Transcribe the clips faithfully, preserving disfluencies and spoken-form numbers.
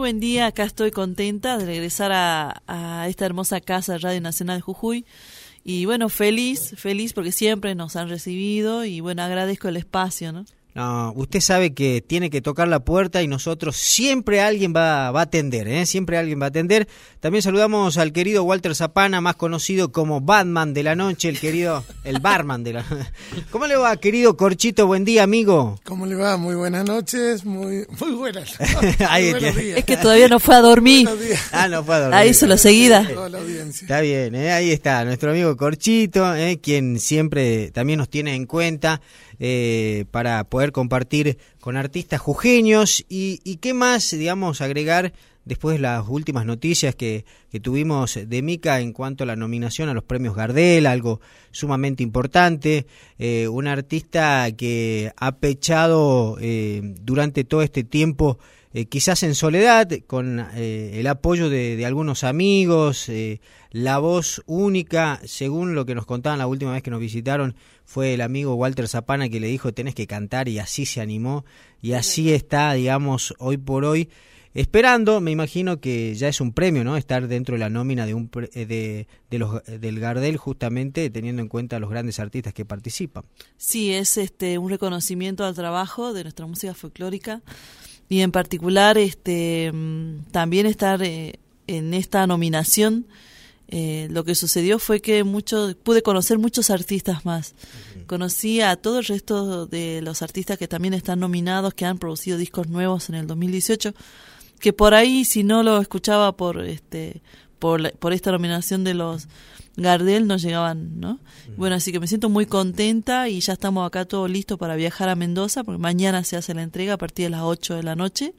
buen día. Acá estoy contenta de regresar a, a esta hermosa casa de Radio Nacional de Jujuy. Y bueno, feliz, feliz porque siempre nos han recibido y bueno, agradezco el espacio, ¿no? No, usted sabe que tiene que tocar la puerta y nosotros siempre alguien va, va a atender, ¿eh? Siempre alguien va a atender. También saludamos al querido Walter Zapana, más conocido como Batman de la noche, el querido, el barman de la noche. ¿Cómo le va, querido Corchito? Buen día, amigo. ¿Cómo le va? Muy buenas noches, muy muy buenas Ahí muy buenos días. Es que todavía no fue a dormir. Ah, no fue a dormir. Ahí se lo seguida. Toda la audiencia. Está bien, ¿eh? Ahí está, nuestro amigo Corchito, ¿eh? Quien siempre también nos tiene en cuenta eh, para poder compartir con artistas jujeños y, y qué más, digamos, agregar después de las últimas noticias que, que tuvimos de Mica en cuanto a la nominación a los premios Gardel, algo sumamente importante, eh, un artista que ha pechado eh, durante todo este tiempo, eh, quizás en soledad, con eh, el apoyo de, de algunos amigos, eh, la voz única, según lo que nos contaban la última vez que nos visitaron, fue el amigo Walter Zapana que le dijo tenés que cantar y así se animó y así está, digamos, hoy por hoy, esperando, me imagino que ya es un premio, ¿no? Estar dentro de la nómina de un de, de los del Gardel, justamente teniendo en cuenta a los grandes artistas que participan. Sí, es este un reconocimiento al trabajo de nuestra música folclórica y en particular este también estar eh, en esta nominación. Eh, lo que sucedió fue que mucho, pude conocer muchos artistas más. Uh-huh. Conocí a todo el resto de los artistas que también están nominados, que han producido discos nuevos en el dos mil dieciocho, que por ahí si no lo escuchaba por este por, por esta nominación de los Gardel no llegaban, ¿no? Uh-huh. Bueno, así que me siento muy contenta y ya estamos acá todo listo para viajar a Mendoza, porque mañana se hace la entrega a partir de las ocho de la noche.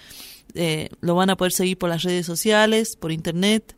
Eh, lo van a poder seguir por las redes sociales, por internet.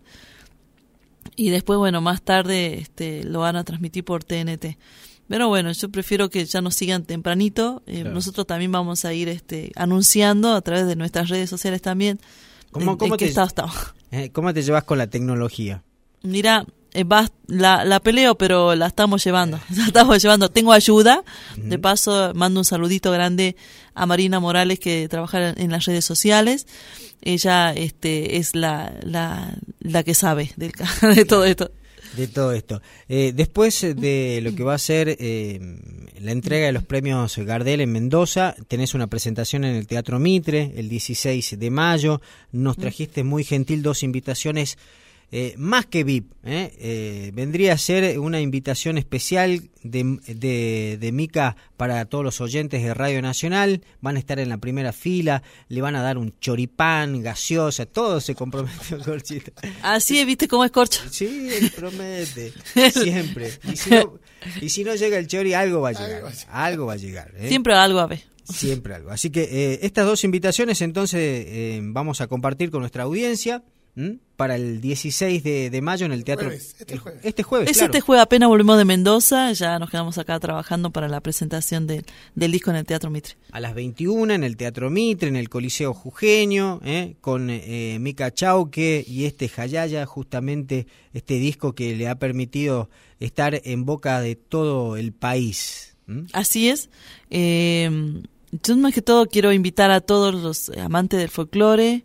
Y después, bueno, más tarde este, lo van a transmitir por T N T. Pero bueno, yo prefiero que ya nos sigan tempranito. Eh, claro. Nosotros también vamos a ir este, anunciando a través de nuestras redes sociales también ¿Cómo, en, cómo en te, qué estado estamos. Eh, ¿Cómo te llevas con la tecnología? Mira, eh, va, la, la peleo, pero la estamos llevando. La estamos llevando. Tengo ayuda. Uh-huh. De paso, mando un saludito grande a Marina Morales, que trabaja en las redes sociales. Ella este es la la la que sabe del, de todo esto. De todo esto. Eh, después de lo que va a ser eh, la entrega de los premios Gardel en Mendoza, tenés una presentación en el Teatro Mitre el dieciséis de mayo. Nos trajiste muy gentil dos invitaciones eh, más que V I P. ¿eh? Eh, vendría a ser una invitación especial de, de, de Mica para todos los oyentes de Radio Nacional. Van a estar en la primera fila, le van a dar un choripán, gaseosa, todo se compromete, Corchito. Así es, ¿viste cómo es Corcho? Sí, él promete, siempre. Y si no, y si no llega el chori, algo va a llegar, algo va a llegar. ¿eh? Siempre algo a ver. Siempre algo. Así que eh, estas dos invitaciones entonces eh, vamos a compartir con nuestra audiencia. ¿Mm? Para el dieciséis de, de mayo en el teatro. Jueves, este jueves. Este jueves, es claro. Este jueves apenas volvemos de Mendoza, ya nos quedamos acá trabajando para la presentación de, del disco en el Teatro Mitre. A las veintiuna en el Teatro Mitre, en el Coliseo Jujeño, ¿eh? con eh, Mica Chauque y este Jayaya, justamente este disco que le ha permitido estar en boca de todo el país. ¿Mm? Así es. Eh, yo más que todo quiero invitar a todos los amantes del folclore,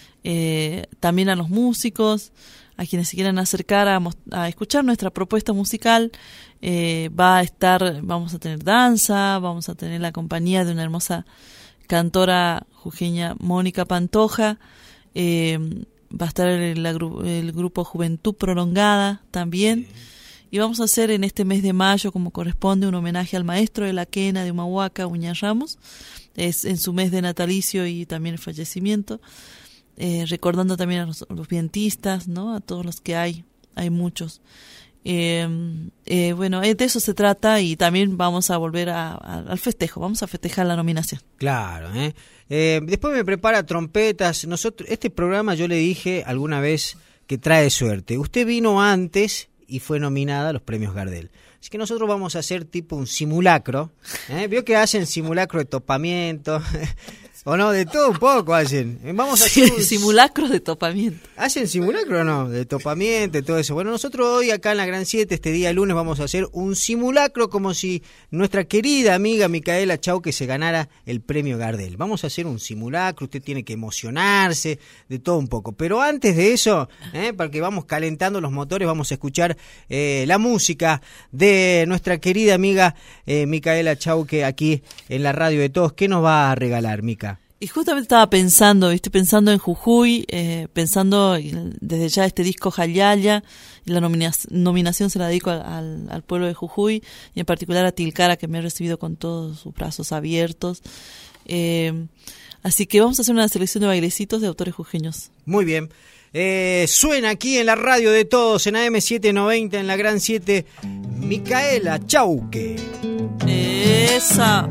Eh, también a los músicos, a quienes se quieran acercar a, a escuchar nuestra propuesta musical. Eh, va a estar, vamos a tener danza, vamos a tener la compañía de una hermosa cantora jujeña, Mónica Pantoja. Eh, va a estar el, el grupo Juventud Prolongada también. Y vamos a hacer en este mes de mayo, como corresponde, un homenaje al maestro de la quena de Humahuaca, Uña Ramos. Es en su mes de natalicio y también el fallecimiento. Eh, recordando también a los, a los vientistas, ¿no? A todos los que hay, hay muchos. Eh, eh, bueno, de eso se trata y también vamos a volver a, a, al festejo, vamos a festejar la nominación. Claro, ¿eh? Eh, después me prepara trompetas. Nosotros, este programa yo le dije alguna vez que trae suerte. Usted vino antes y fue nominada a los premios Gardel. Así que nosotros vamos a hacer tipo un simulacro. ¿eh? Vio que hacen simulacro de topamiento. ¿O no? De todo un poco hacen. Vamos a Sí, hacer un... simulacros de topamiento. ¿Hacen simulacro o no? De topamiento y todo eso. Bueno, nosotros hoy acá en la Gran siete, este día lunes, vamos a hacer un simulacro como si nuestra querida amiga Micaela Chauque se ganara el premio Gardel. Vamos a hacer un simulacro, usted tiene que emocionarse, de todo un poco. Pero antes de eso, eh, para que vamos calentando los motores, vamos a escuchar eh, la música de nuestra querida amiga eh, Micaela Chauque aquí en la radio de todos. ¿Qué nos va a regalar, Mica? Y justamente estaba pensando, ¿viste? Pensando en Jujuy, eh, pensando desde ya este disco Jayaya, y la nomina- nominación se la dedico al, al, al pueblo de Jujuy, y en particular a Tilcara, que me ha recibido con todos sus brazos abiertos. Eh, así que vamos a hacer una selección de bailecitos de autores jujeños. Muy bien. Eh, suena aquí en la radio de todos, en A M setecientos noventa, en la Gran siete, Micaela Chauque. Esa.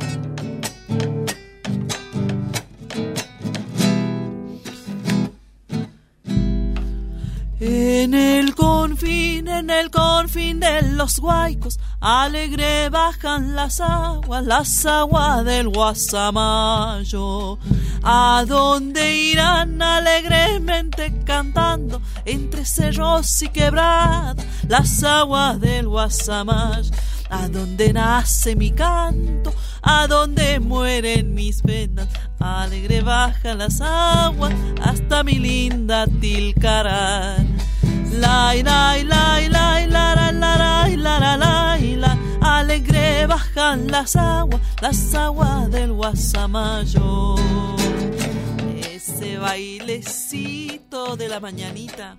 En el confín, en el confín de los Guaicos, alegre bajan las aguas, las aguas del Guasamayo. ¿A dónde irán alegremente cantando entre cerros y quebradas las aguas del Guasamayo? ¿A dónde nace mi canto? ¿A dónde mueren mis penas? Alegre bajan las aguas hasta mi linda Tilcara. La la la la la la la la la la. Alegre bajan las aguas, las aguas del Guasamayo. Ese bailecito de la mañanita.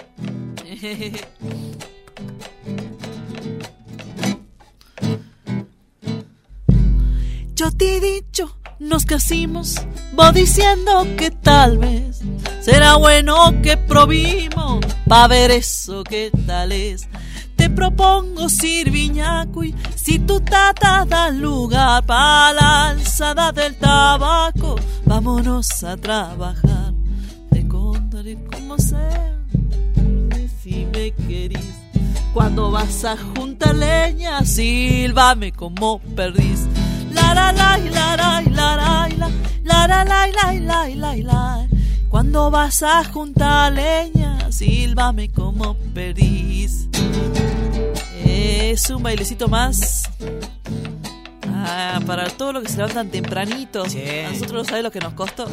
Yo te he dicho, nos casimos, vos diciendo que tal vez será bueno que probimos pa' ver eso que tal es. Te propongo Sirviñacuy, si tu tata da lugar pa' la alzada del tabaco, vámonos a trabajar. Te contaré cómo sea, si me querís. Cuando vas a juntar leña, sílvame como perdiz. La la la la la la la la la la la la la la. Cuando vas a juntar leña, sílvame como perdiz. Es un bailecito más ah, para todos los que se levantan tempranito. Sí. A nosotros no sabés lo que nos costó.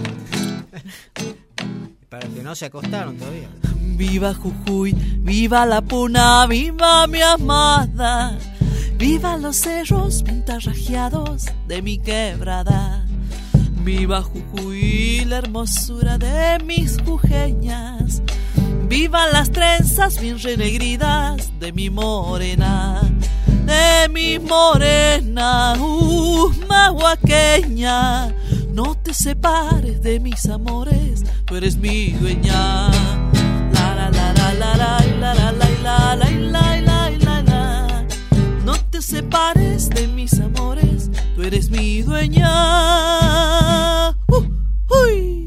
Para que no se acostaron todavía. Viva Jujuy, viva la Puna, viva mi amada. Viva los cerros pintarrajeados de mi quebrada. Viva Jujuy, la hermosura de mis jujeñas. Viva las trenzas bien renegridas de mi morena. De mi morena, uh, mahuaqueña. No te separes de mis amores, tú eres mi dueña. La la la la la la la la la la la la la la la. No te separes de mis amores, tú eres mi dueña. Uh, uy.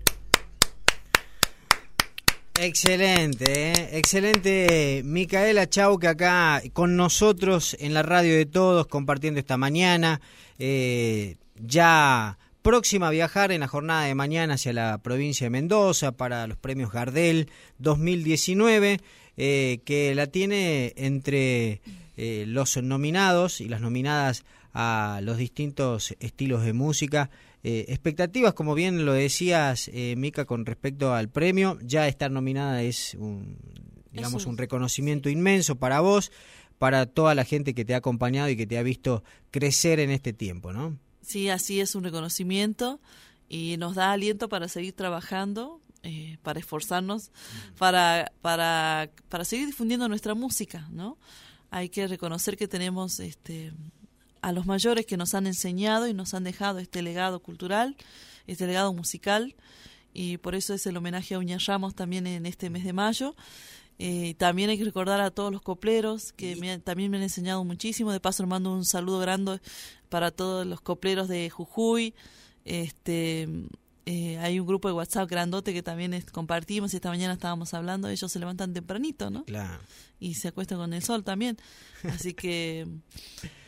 Excelente, ¿eh? Excelente Micaela Chauque acá con nosotros en la radio de todos, compartiendo esta mañana. Eh, ya próxima a viajar en la jornada de mañana hacia la provincia de Mendoza para los premios Gardel dos mil diecinueve, eh, que la tiene entre eh, los nominados y las nominadas a los distintos estilos de música. Eh, expectativas, como bien lo decías, eh, Mica, con respecto al premio. Ya estar nominada es un, digamos, un reconocimiento inmenso para vos, para toda la gente que te ha acompañado y que te ha visto crecer en este tiempo, ¿no? Sí, así es, un reconocimiento y nos da aliento para seguir trabajando, eh, para esforzarnos, para, para, para seguir difundiendo nuestra música, ¿no? Hay que reconocer que tenemos este a los mayores que nos han enseñado y nos han dejado este legado cultural, este legado musical, y por eso es el homenaje a Uña Ramos también en este mes de mayo. Eh, también hay que recordar a todos los copleros que me, también me han enseñado muchísimo. De paso, mando un saludo grande para todos los copleros de Jujuy. Este, eh, hay un grupo de WhatsApp grandote que también es, compartimos, y esta mañana estábamos hablando. Ellos se levantan tempranito, ¿no? Claro. Y se acuestan con el sol también. Así que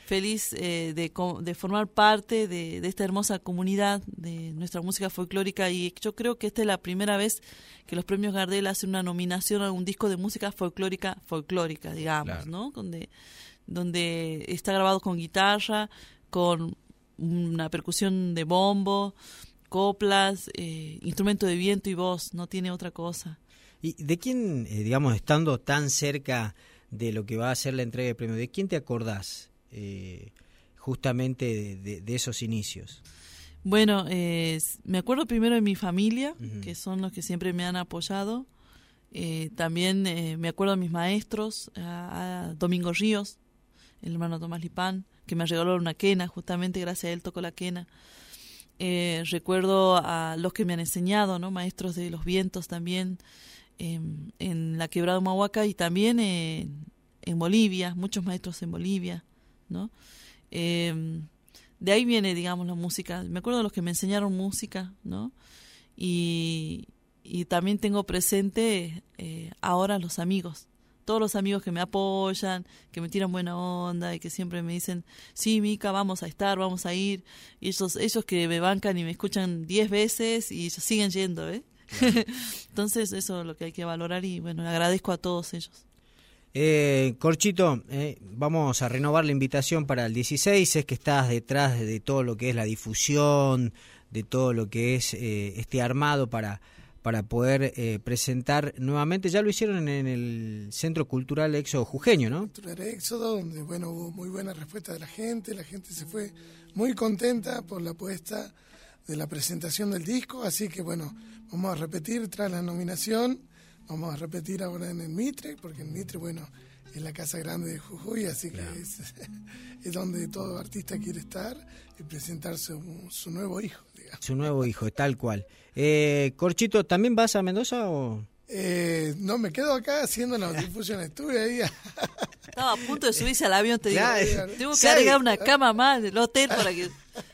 feliz eh, de, de formar parte de, de esta hermosa comunidad de nuestra música folclórica, y yo creo que esta es la primera vez que los premios Gardel hacen una nominación a un disco de música folclórica, folclórica, digamos, claro. ¿no? Donde, donde está grabado con guitarra, con una percusión de bombo, coplas, eh, instrumento de viento y voz, no tiene otra cosa. ¿Y de quién, eh, digamos, estando tan cerca de lo que va a ser la entrega de premios, de quién te acordás eh, justamente de, de, de esos inicios? Bueno, eh, me acuerdo primero de mi familia, uh-huh. que son los que siempre me han apoyado. Eh, también eh, me acuerdo de mis maestros, a, a Domingo Ríos, el hermano Tomás Lipán, que me regaló una quena, justamente gracias a él tocó la quena. Eh, recuerdo a los que me han enseñado, ¿no? Maestros de los vientos también, eh, en la Quebrada Humahuaca y también en, en Bolivia, muchos maestros en Bolivia, ¿no? Eh, de ahí viene, digamos, la música. Me acuerdo de los que me enseñaron música, ¿no? Y, y también tengo presente eh, ahora los amigos. Todos los amigos que me apoyan, que me tiran buena onda y que siempre me dicen, sí, Mica, vamos a estar, vamos a ir. Y ellos, ellos que me bancan y me escuchan diez veces y ellos siguen yendo, ¿eh? Claro. Entonces eso es lo que hay que valorar y bueno, agradezco a todos ellos. Eh, Corchito, eh, vamos a renovar la invitación para el dieciséis, es que estás detrás de todo lo que es la difusión, de todo lo que es eh, este armado para... para poder eh, presentar nuevamente. Ya lo hicieron en el Centro Cultural Éxodo Jujeño, ¿no? Cultural Éxodo, donde bueno, hubo muy buena respuesta de la gente, la gente se fue muy contenta por la apuesta de la presentación del disco, así que bueno, vamos a repetir tras la nominación, vamos a repetir ahora en el Mitre, porque el Mitre, bueno, es la casa grande de Jujuy, así que claro. es, es donde todo artista quiere estar y presentar su, su nuevo hijo, digamos. Su nuevo hijo, tal cual. Eh, Corchito, ¿también vas a Mendoza o...? Eh, no, me quedo acá haciendo la difusión, estuve ahí. Estaba a punto de subirse al avión, te digo, claro. tengo que agregar una cama más del hotel para que,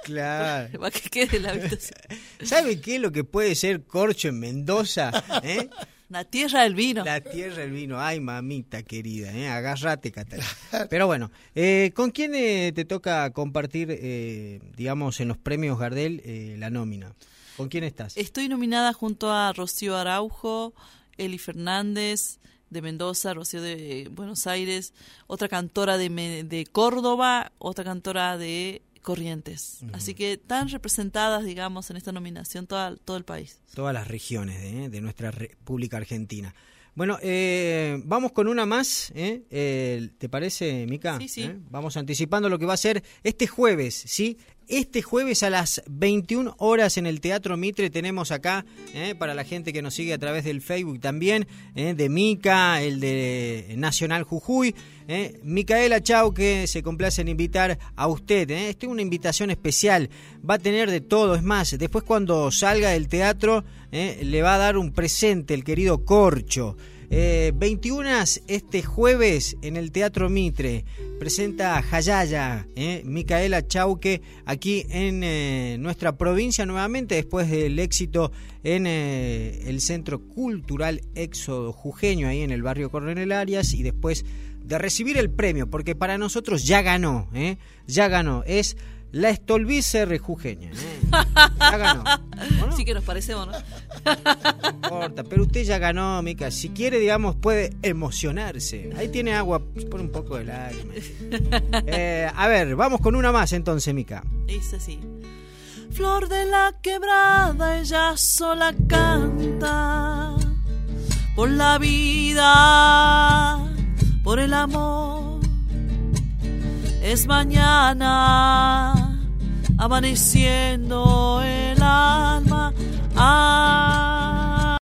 claro. para que quede la habitación. ¿Sabe qué es lo que puede ser Corcho en Mendoza? ¿Eh? La tierra del vino. La tierra del vino. Ay, mamita querida, ¿eh? Agárrate, Catalina. Pero bueno, eh, ¿con quién eh, te toca compartir, eh, digamos, en los premios Gardel eh, la nómina? ¿Con quién estás? Estoy nominada junto a Rocío Araujo, Eli Fernández de Mendoza, Rocío de Buenos Aires, otra cantora de, de Córdoba, otra cantora de Corrientes. Uh-huh. Así que están representadas, digamos, en esta nominación toda, todo el país. Todas las regiones de, de nuestra República Argentina. Bueno, eh, vamos con una más, ¿eh? Eh, ¿te parece, Mica? Sí, sí. ¿Eh? Vamos anticipando lo que va a ser este jueves, ¿sí? Este jueves a las veintiuna horas en el Teatro Mitre tenemos acá, eh, para la gente que nos sigue a través del Facebook también, eh, de Mica, el de Nacional Jujuy, eh, Micaela Chau, que se complace en invitar a usted. Eh. Esta es una invitación especial, va a tener de todo, es más, después cuando salga del teatro eh, le va a dar un presente el querido Corcho. Eh, veintiuna este jueves en el Teatro Mitre presenta Jayaya, eh, Micaela Chauque aquí en eh, nuestra provincia nuevamente después del éxito en eh, el Centro Cultural Éxodo Jujeño ahí en el barrio Coronel Arias y después de recibir el premio porque para nosotros ya ganó, eh, ya ganó, es la Stolbizer rejujeña, ¿eh? Ya ganó. ¿No? Sí que nos parecemos, ¿no? No importa, pero usted ya ganó, Mica. Si quiere, digamos, puede emocionarse. Ahí tiene agua, pone un poco de lágrimas. Eh, a ver, vamos con una más entonces, Mica. Dice así. Flor de la quebrada, ella sola canta por la vida, por el amor. Es mañana, amaneciendo el alma. Ah,